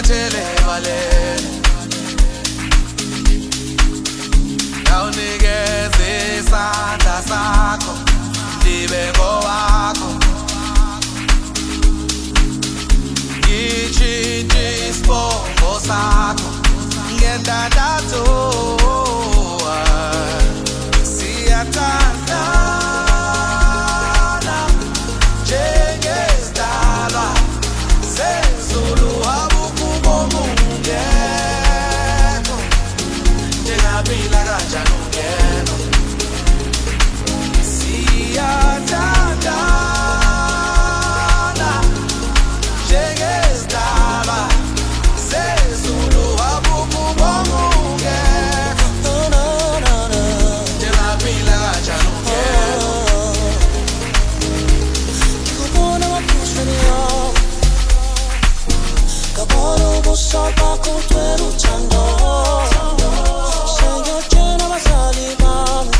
Sinyathele ebaleni Awunikeze isandla sakho Ndibe ngowakho Ngitshintshe isibongo sakho Ngendandatho Siyathandana njengezidalwa Sezulu abukho ungekho Njengaphila kanjani ungekho Siyathandana njengezidalwa Sezulu abukho ungekho Njengaphila kanjani ungekho Ngikubona waphusweni yami Ngabona ubuso bakho ugcwele uthando Sengiyotshela abazali bami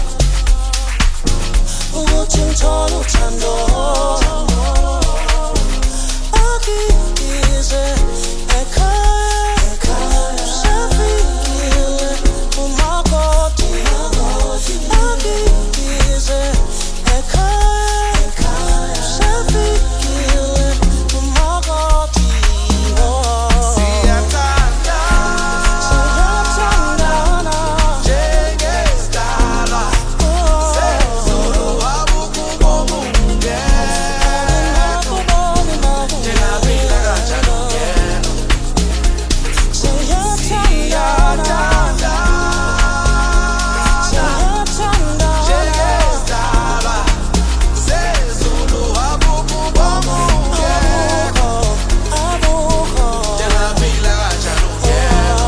ukuthi ngithole uthando Angize ekhaya Usafikile umakoti Angize ekhaya Usafikile umakoti Siyathandana njengezidalwa Sezulu abukho ungekho Njengaphila kanjani ungekho Siyathandana njengezidalwa Sezulu abukho ungekho Njengaphila kanjani ungekho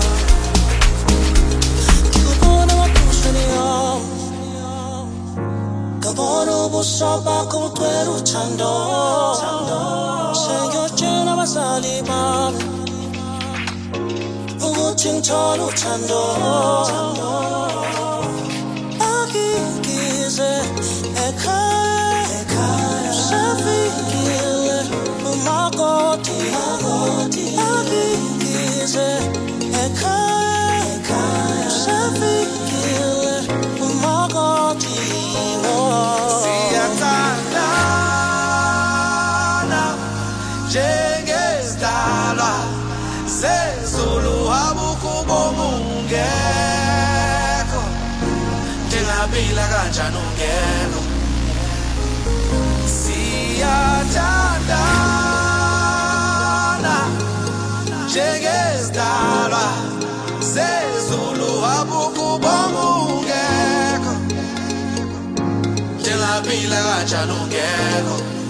Ngikubona waphusweni yami Ngabona ubuso bakho ugcwele uthando Sengiyotshela abazali bami ukuthi ngithole uthando Angize ekhaya Usafikile umakoti Angize ekhaya Usafikile umakoti Siyathandana njengezidalwa Sezulu abukho ungekho Njengaphila kanjani ungekho Siyathandana njengezidalwa Sezulu abukho ungekho Njengaphila kanjani ungekho